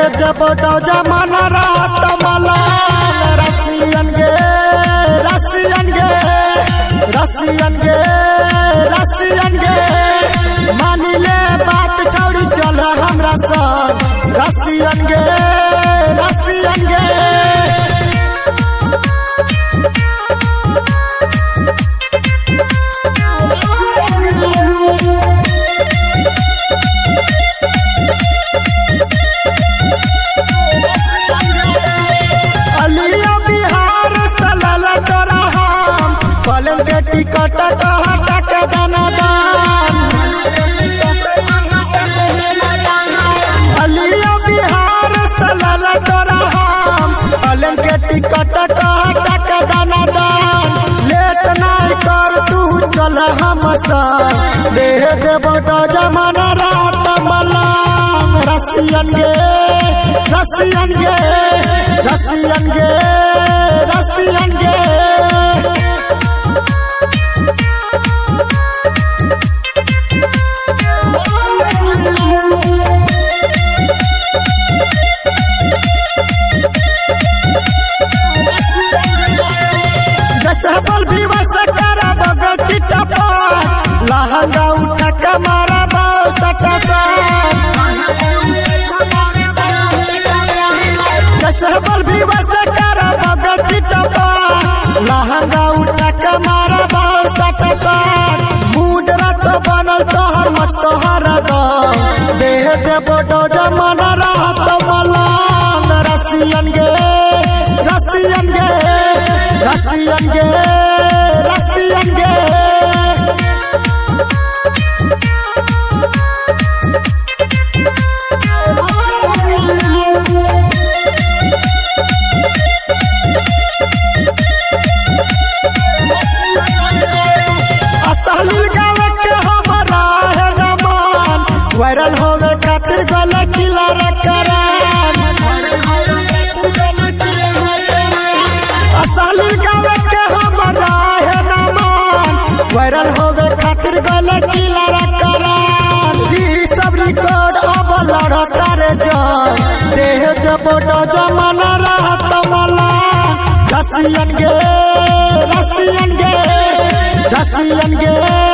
देबो जमाना रात मलान रसियन गे रसियन गे रसियन गे रसियन गे मानी ले बात छोड़ी चल हमरा संग रसियन गे रसियन गे टिकट हटा के दाना दान अलिया बिहार सलाल तोरा हम पलन के टिकट हटा के दाना दान लेट नहीं कर तू चल हम संग देह देबो जमाना रात मलान रसियन गे रसियन गे रसियन गे रसियन गे लहंगा उठा के मारा बाऊ सटा बल भी बस करा बगा चिटपा लहंगा उठा के मारा बाऊ सटा मूड रात बनल तोहर मच तोहर देह देबो जमाना रात मलान रसियन गे रसियन गे रसियन गे रसियन गे वायरल होवे खातिर गला किला रकरान असली गावे के हमरा है नामान वायरल होवे खातिर गला किला रकरान ई सब रिकॉर्ड अब लड़ता रे जान देह देबो जमाना रात मला रसियन गे रसियन गे रसियन गे